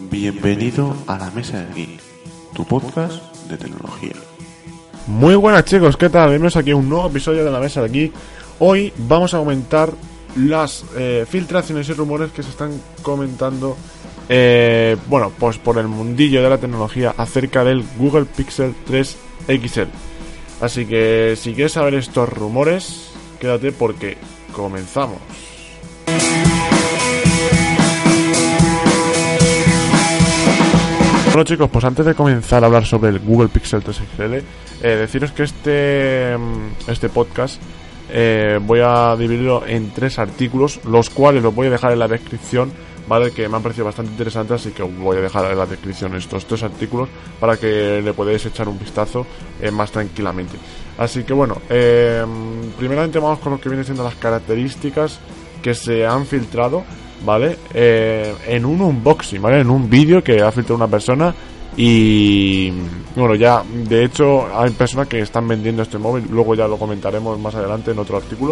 Bienvenido a la Mesa del Geek, tu podcast de tecnología. Muy buenas chicos, ¿qué tal? Bienvenidos aquí a un nuevo episodio de la Mesa del Geek. Hoy vamos a comentar las filtraciones y rumores que se están comentando pues por el mundillo de la tecnología acerca del Google Pixel 3 XL. Así que si quieres saber estos rumores, quédate porque comenzamos. Bueno chicos, pues antes de comenzar a hablar sobre el Google Pixel 3 XL, deciros que este podcast voy a dividirlo en 3 artículos, los cuales los voy a dejar en la descripción, ¿vale? Que me han parecido bastante interesantes, así que voy a dejar en la descripción estos 3 artículos para que le podáis echar un vistazo más tranquilamente. Así que bueno, primeramente vamos con lo que viene siendo las características que se han filtrado, ¿vale? En un unboxing, ¿vale? En un vídeo que ha filtrado una persona. Y bueno, ya de hecho hay personas que están vendiendo este móvil. Luego ya lo comentaremos más adelante en otro artículo.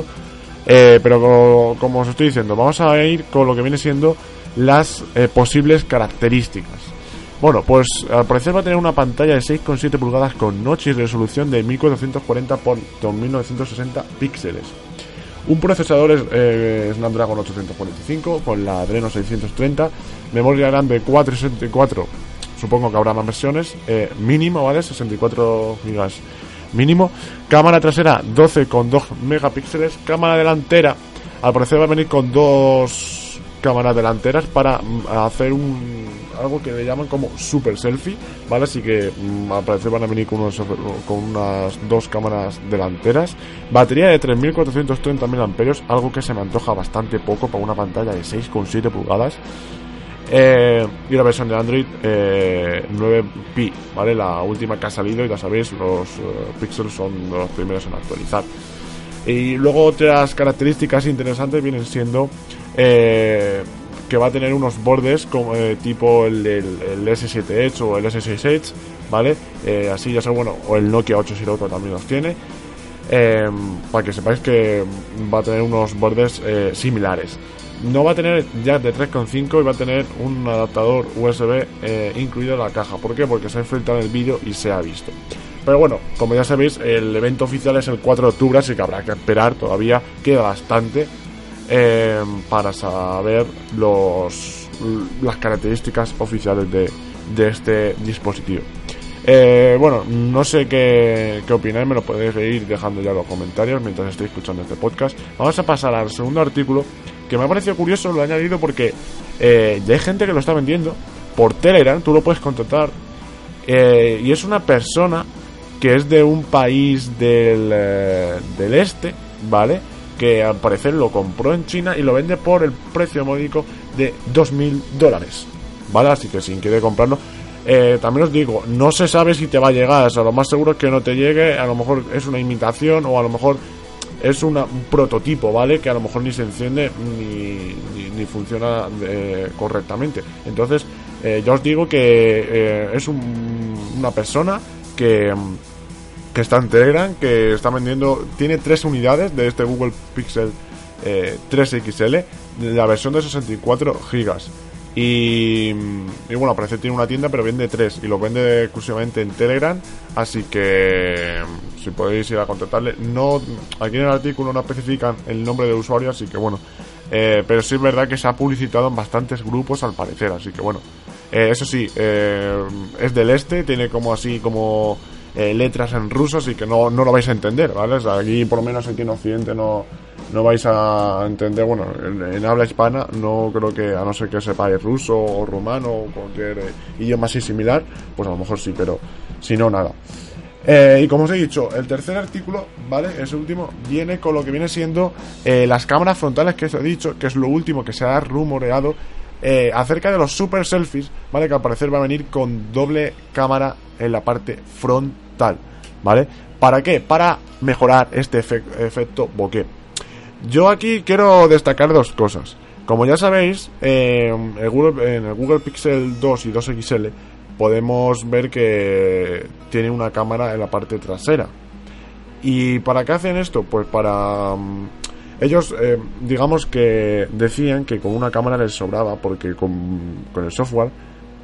Pero como os estoy diciendo, vamos a ir con lo que viene siendo las posibles características. Bueno, pues al parecer va a tener una pantalla de 6,7 pulgadas con notch y resolución de 1440 x 2960 píxeles. Un procesador Snapdragon 845 con la Adreno 630, memoria RAM de 464, supongo que habrá más versiones, mínimo, ¿vale? 64 GB mínimo. Cámara trasera 12,2 megapíxeles. Cámara delantera, al parecer va a venir con 2 cámaras delanteras para hacer algo que le llaman como super selfie, ¿vale? Así que al parecer van a venir con unas 2 cámaras delanteras. Batería de 3430 mAh, algo que se me antoja bastante poco para una pantalla de 6,7 pulgadas. Y la versión de Android 9P, ¿vale? La última que ha salido, y ya sabéis, los Pixels son los primeros en actualizar. Y luego otras características interesantes vienen siendo que va a tener unos bordes como tipo el S7 Edge o el S6 Edge, ¿vale? Así ya sabéis, bueno, o el Nokia 804 también los tiene, para que sepáis que va a tener unos bordes similares. No va a tener jack de 3,5 y va a tener un adaptador USB incluido en la caja. ¿Por qué? Porque se ha filtrado en el vídeo y se ha visto. Pero bueno, como ya sabéis, el evento oficial es el 4 de octubre, así que habrá que esperar, todavía queda bastante para saber las características oficiales de este dispositivo. Bueno, no sé qué opináis, me lo podéis ir dejando ya en los comentarios mientras estéis escuchando este podcast. Vamos a pasar al segundo artículo, que me ha parecido curioso, lo he añadido porque ya hay gente que lo está vendiendo por Telegram. Tú lo puedes contratar, y es una persona que es de un país del este, ¿vale? Que al parecer lo compró en China y lo vende por el precio módico de $2.000, ¿vale? Así que si quiere comprarlo, también os digo, no se sabe si te va a llegar. O sea, lo más seguro es que no te llegue. A lo mejor es una imitación, o a lo mejor es un prototipo, ¿vale? Que a lo mejor ni se enciende ni funciona correctamente. Entonces, ya os digo que es una persona que está en Telegram, que está vendiendo, tiene 3 unidades de este Google Pixel 3 XL, la versión de 64 GB. Y bueno, parece que tiene una tienda, pero vende 3 y lo vende exclusivamente en Telegram. Así que si podéis ir a contactarle. No, aquí en el artículo no especifican el nombre de usuario, así que bueno, pero sí es verdad que se ha publicitado en bastantes grupos al parecer. Así que bueno, eso sí, es del este, tiene como así como letras en ruso, así que no lo vais a entender, ¿vale? O sea, aquí por lo menos aquí en Occidente no vais a entender. Bueno, en habla hispana no creo que, a no ser que sepáis ruso o rumano o cualquier idioma así similar, pues a lo mejor sí, pero si no, nada. Y como os he dicho, el tercer artículo, ¿vale? Ese último viene con lo que viene siendo las cámaras frontales, que os he dicho que es lo último que se ha rumoreado acerca de los super selfies, ¿vale? Que al parecer va a venir con doble cámara en la parte frontal, ¿vale? ¿Para qué? Para mejorar este efecto bokeh. Yo aquí quiero destacar 2 cosas. Como ya sabéis, en el Google Pixel 2 y 2 XL podemos ver que tiene una cámara en la parte trasera. ¿Y para qué hacen esto? Pues para Ellos, digamos que decían que con una cámara les sobraba, porque con el software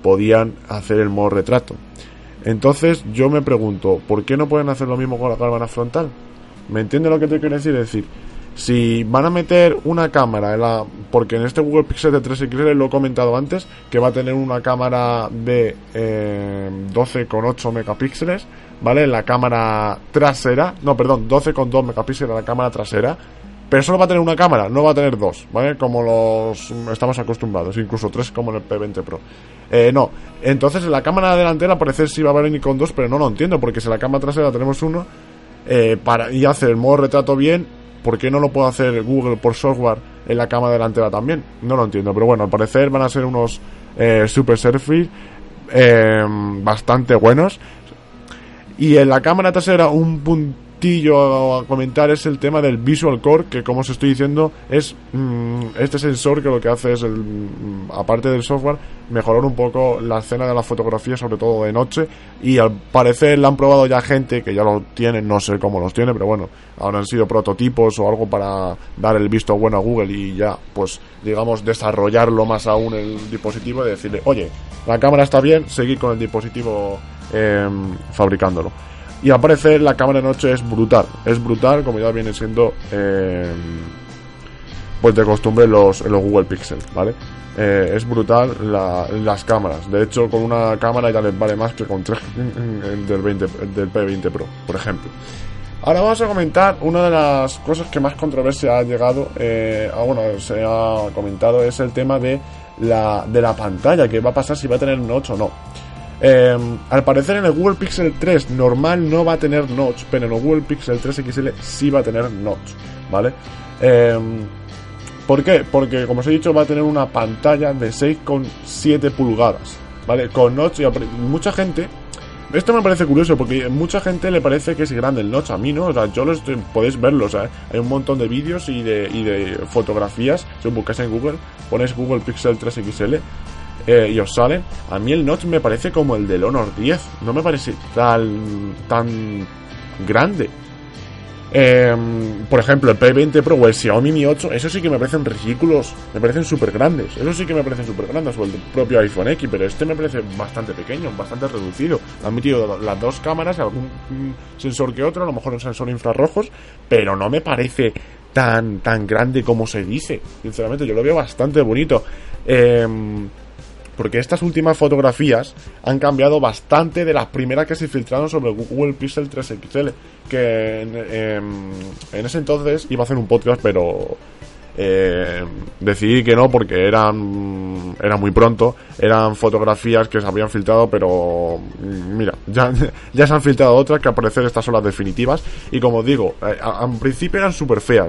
podían hacer el modo retrato. Entonces yo me pregunto, ¿por qué no pueden hacer lo mismo con la cámara frontal? ¿Me entiende lo que te quiero decir? Es decir, si van a meter una cámara porque en este Google Pixel de 3XL lo he comentado antes, que va a tener una cámara de 12,8 megapíxeles, ¿vale? La cámara trasera, 12,2 megapíxeles en la cámara trasera, pero solo va a tener una cámara, no va a tener dos, ¿vale? Como los estamos acostumbrados, incluso tres como en el P20 Pro. No, entonces en la cámara delantera parece sí va a venir con dos, pero no lo entiendo, porque si en la cámara trasera tenemos uno, y hace el modo retrato bien, ¿por qué no lo puede hacer Google por software en la cámara delantera también? No lo entiendo, pero bueno, al parecer van a ser unos super selfies bastante buenos. Y en la cámara trasera un puntillo a comentar es el tema del Visual Core, que como os estoy diciendo es este sensor que lo que hace es, aparte del software, mejorar un poco la escena de la fotografía, sobre todo de noche, y al parecer la han probado ya gente que ya lo tiene, no sé cómo los tiene, pero bueno, habrán sido prototipos o algo para dar el visto bueno a Google y ya, pues digamos, desarrollarlo más aún el dispositivo y decirle, oye, la cámara está bien, seguid con el dispositivo fabricándolo. Y al parecer la cámara de noche es brutal, como ya viene siendo pues de costumbre los Google Pixel, ¿vale? Es brutal las cámaras. De hecho, con una cámara ya les vale más que con 3 del P20 Pro, por ejemplo. Ahora vamos a comentar una de las cosas que más controversia ha llegado, se ha comentado, es el tema de la pantalla, que va a pasar si va a tener notch o no. Al parecer en el Google Pixel 3 normal no va a tener notch, pero en el Google Pixel 3 XL sí va a tener notch, ¿vale? ¿Por qué? Porque como os he dicho va a tener una pantalla de 6,7 pulgadas, ¿vale? Con notch, y mucha gente... Esto me parece curioso porque a mucha gente le parece que es grande el notch, a mí no, o sea, podéis verlo, o sea, hay un montón de vídeos y de fotografías. Si os buscáis en Google, ponéis Google Pixel 3 XL y os salen. A mí el notch me parece como el del Honor 10, no me parece tan grande. Por ejemplo, el P20 Pro o el Xiaomi Mi 8, eso sí que me parecen ridículos, me parecen súper grandes, o el propio iPhone X, pero este me parece bastante pequeño, bastante reducido. Han metido las dos cámaras, algún sensor que otro, a lo mejor un sensor infrarrojos, pero no me parece tan grande como se dice. Sinceramente, yo lo veo bastante bonito. Porque estas últimas fotografías han cambiado bastante de las primeras que se filtraron sobre el Google Pixel 3 XL, que en ese entonces iba a hacer un podcast, pero decidí que no porque era muy pronto. Eran fotografías que se habían filtrado, pero mira, ya se han filtrado otras, que al parecer estas son las definitivas. Y como os digo, al principio eran súper feas.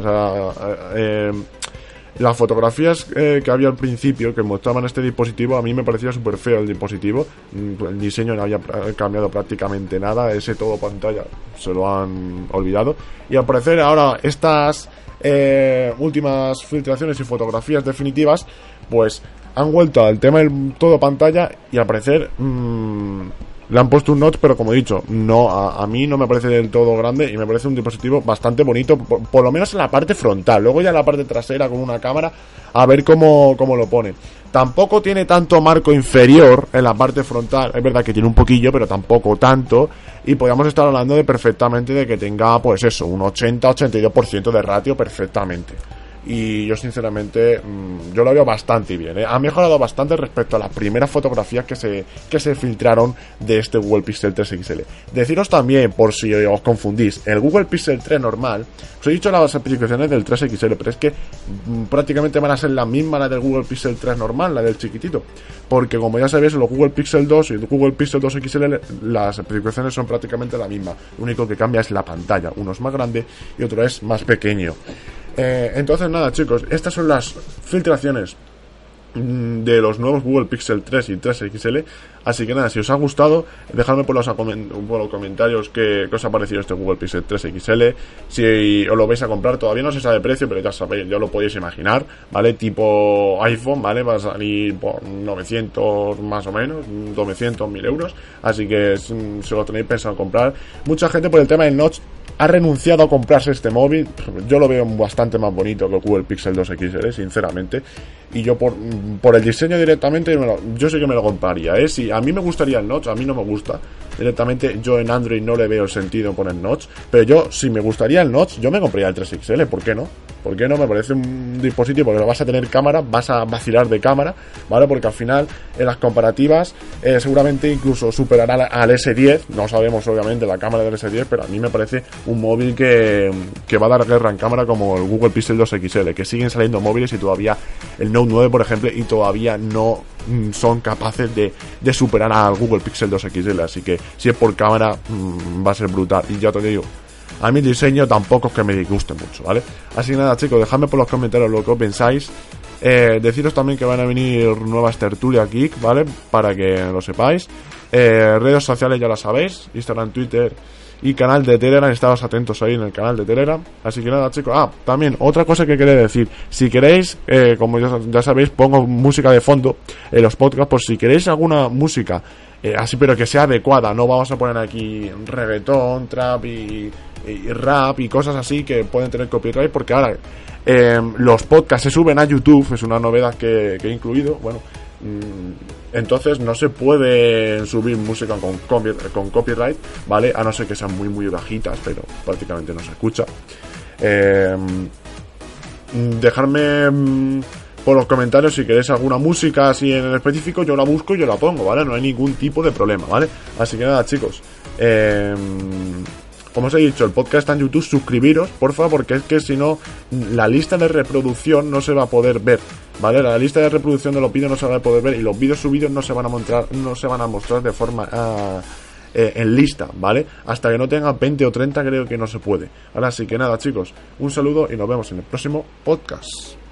Las fotografías que había al principio que mostraban este dispositivo, a mí me parecía súper feo el dispositivo. El diseño no había cambiado prácticamente nada, ese todo pantalla se lo han olvidado. Y al parecer ahora estas últimas filtraciones y fotografías definitivas pues han vuelto al tema del todo pantalla, y al parecer le han puesto un notch, pero como he dicho, no, a mí no me parece del todo grande y me parece un dispositivo bastante bonito, por lo menos en la parte frontal. Luego ya en la parte trasera con una cámara, a ver cómo lo pone. Tampoco tiene tanto marco inferior en la parte frontal, es verdad que tiene un poquillo, pero tampoco tanto, y podríamos estar hablando de perfectamente de que tenga, pues eso, un 80-82% de ratio perfectamente. Y yo sinceramente yo lo veo bastante bien, ¿eh? Ha mejorado bastante respecto a las primeras fotografías que se filtraron de este Google Pixel 3 XL. Deciros también, por si os confundís, el Google Pixel 3 normal, os he dicho las especificaciones del 3 XL, pero es que prácticamente van a ser la misma la del Google Pixel 3 normal, la del chiquitito, porque como ya sabéis, los Google Pixel 2 y el Google Pixel 2 XL, las especificaciones son prácticamente la misma. Lo único que cambia es la pantalla, uno es más grande y otro es más pequeño. Entonces nada, chicos, estas son las filtraciones de los nuevos Google Pixel 3 y 3 XL. Así que nada, si os ha gustado, dejadme por los comentarios qué os ha parecido este Google Pixel 3 XL. Si os lo vais a comprar, todavía no se sabe el precio, pero ya sabéis, ya lo podéis imaginar, ¿vale? Tipo iPhone, ¿vale? Va a salir por 900 más o menos, 900, 1000 euros. Así que si lo tenéis pensado comprar, mucha gente por el tema del notch ha renunciado a comprarse este móvil. Yo lo veo bastante más bonito que el Google Pixel 2 XL, sinceramente. y yo por el diseño directamente yo sé que me lo compraría, ¿eh? Si a mí me gustaría el notch, a mí no me gusta directamente, yo en Android no le veo el sentido poner notch, pero yo, si me gustaría el notch, yo me compraría el 3XL, ¿por qué no? ¿Por qué no? Me parece un dispositivo porque vas a tener cámara, vas a vacilar de cámara, ¿vale? Porque al final, en las comparativas, seguramente incluso superará al S10, no sabemos obviamente la cámara del S10, pero a mí me parece un móvil que va a dar guerra en cámara como el Google Pixel 2 XL, que siguen saliendo móviles y todavía el Note 9, por ejemplo, y todavía no son capaces de superar al Google Pixel 2 XL, así que si es por cámara va a ser brutal. Y ya te digo, a mí el diseño tampoco es que me disguste mucho, ¿vale? Así que nada, chicos, dejadme por los comentarios lo que pensáis. Deciros también que van a venir nuevas tertulias geek, ¿vale? Para que lo sepáis. Redes sociales ya las sabéis, Instagram, Twitter y canal de Telegram, estados atentos ahí en el canal de Telegram. Así que nada, chicos, también otra cosa que quería decir, si queréis, como ya sabéis, pongo música de fondo en los podcasts, por si queréis alguna música así pero que sea adecuada, no vamos a poner aquí reggaetón, trap y rap y cosas así que pueden tener copyright, porque ahora los podcasts se suben a YouTube, es una novedad que he incluido, bueno, entonces no se puede subir música con copyright, ¿vale? A no ser que sean muy muy bajitas, pero prácticamente no se escucha. Dejarme por los comentarios si queréis alguna música así en el específico, yo la busco y yo la pongo, ¿vale? No hay ningún tipo de problema, ¿vale? Así que nada, chicos, como os he dicho, el podcast está en YouTube, suscribiros, porfa, porque es que si no, la lista de reproducción no se va a poder ver, ¿vale? La lista de reproducción de los vídeos no se va a poder ver y los vídeos subidos no se van a mostrar de forma en lista, ¿vale? Hasta que no tenga 20 o 30 creo que no se puede. Ahora sí que nada, chicos, un saludo y nos vemos en el próximo podcast.